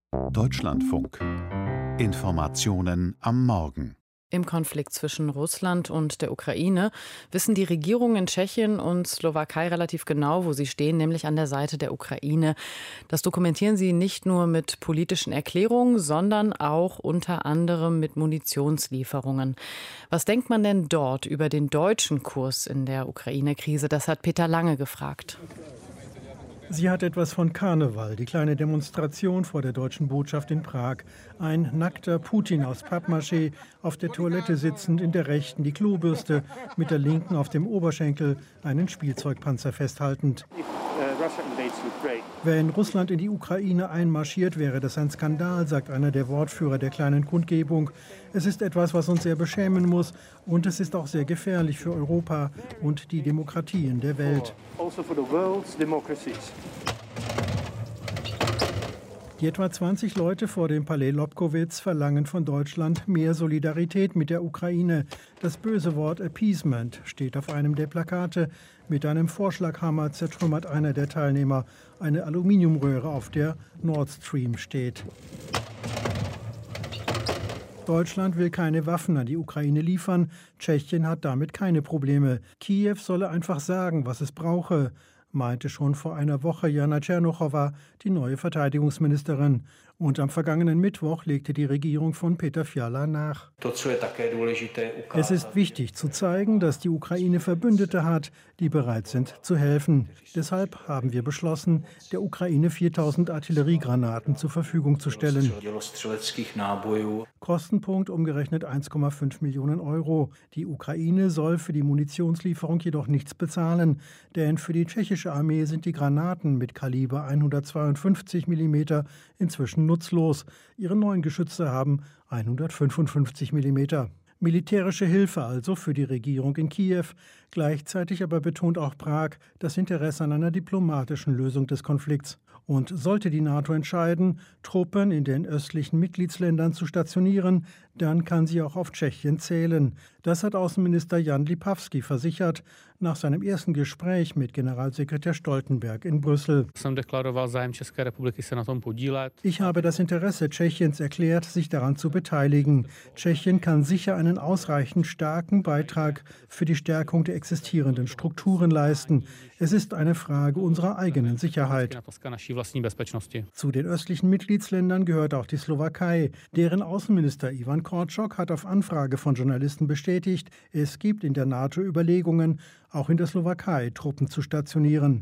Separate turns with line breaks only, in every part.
Deutschlandfunk. Informationen am Morgen.
Im Konflikt zwischen Russland und der Ukraine wissen die Regierungen in Tschechien und Slowakei relativ genau, wo sie stehen, nämlich an der Seite der Ukraine. Das dokumentieren sie nicht nur mit politischen Erklärungen, sondern auch unter anderem mit Munitionslieferungen. Was denkt man denn dort über den deutschen Kurs in der Ukraine-Krise? Das hat Peter Lange gefragt.
Sie hat etwas von Karneval, die kleine Demonstration vor der deutschen Botschaft in Prag. Ein nackter Putin aus Pappmaché, auf der Toilette sitzend, in der rechten die Klobürste, mit der linken auf dem Oberschenkel einen Spielzeugpanzer festhaltend. Wenn Russland in die Ukraine einmarschiert, wäre das ein Skandal, sagt einer der Wortführer der kleinen Kundgebung. Es ist etwas, was uns sehr beschämen muss, und es ist auch sehr gefährlich für Europa und die Demokratien der Welt. Die etwa 20 Leute vor dem Palais Lobkowitz verlangen von Deutschland mehr Solidarität mit der Ukraine. Das böse Wort Appeasement steht auf einem der Plakate. Mit einem Vorschlaghammer zertrümmert einer der Teilnehmer eine Aluminiumröhre, auf der Nord Stream steht. Deutschland will keine Waffen an die Ukraine liefern. Tschechien hat damit keine Probleme. Kiew solle einfach sagen, was es brauche, meinte schon vor einer Woche Jana Czernochowa, die neue Verteidigungsministerin. Und am vergangenen Mittwoch legte die Regierung von Petr Fiala nach. Es ist wichtig zu zeigen, dass die Ukraine Verbündete hat, die bereit sind zu helfen. Deshalb haben wir beschlossen, der Ukraine 4000 Artilleriegranaten zur Verfügung zu stellen. Kostenpunkt umgerechnet 1,5 Millionen Euro. Die Ukraine soll für die Munitionslieferung jedoch nichts bezahlen, denn für die tschechische Armee sind die Granaten mit Kaliber 152 mm inzwischen nutzlos. Ihre neuen Geschütze haben 155 mm. Militärische Hilfe also für die Regierung in Kiew. Gleichzeitig aber betont auch Prag das Interesse an einer diplomatischen Lösung des Konflikts. Und sollte die NATO entscheiden, Truppen in den östlichen Mitgliedsländern zu stationieren, dann kann sie auch auf Tschechien zählen. Das hat Außenminister Jan Lipavský versichert nach seinem ersten Gespräch mit Generalsekretär Stoltenberg in Brüssel. Ich habe das Interesse Tschechiens erklärt, sich daran zu beteiligen. Tschechien kann sicher einen ausreichend starken Beitrag für die Stärkung der existierenden Strukturen leisten. Es ist eine Frage unserer eigenen Sicherheit. Zu den östlichen Mitgliedsländern gehört auch die Slowakei. Deren Außenminister Ivan Korczok hat auf Anfrage von Journalisten bestätigt, es gibt in der NATO Überlegungen, auch in der Slowakei Truppen zu stationieren.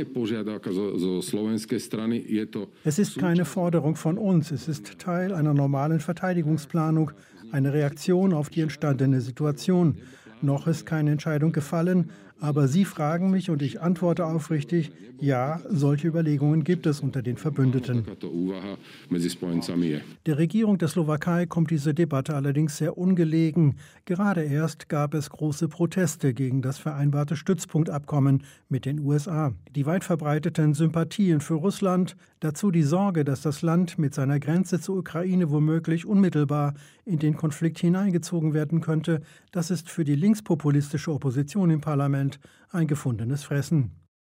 Es ist keine Forderung von uns, es ist Teil einer normalen Verteidigungsplanung, eine Reaktion auf die entstandene Situation. Noch ist keine Entscheidung gefallen, aber Sie fragen mich und ich antworte aufrichtig, ja, solche Überlegungen gibt es unter den Verbündeten. Der Regierung der Slowakei kommt diese Debatte allerdings sehr ungelegen. Gerade erst gab es große Proteste gegen das vereinbarte Stützpunktabkommen mit den USA. Die weit verbreiteten Sympathien für Russland, dazu die Sorge, dass das Land mit seiner Grenze zur Ukraine womöglich unmittelbar in den Konflikt hineingezogen werden könnte, das ist für die linkspopulistische Opposition im Parlament ein gefundenes Fressen.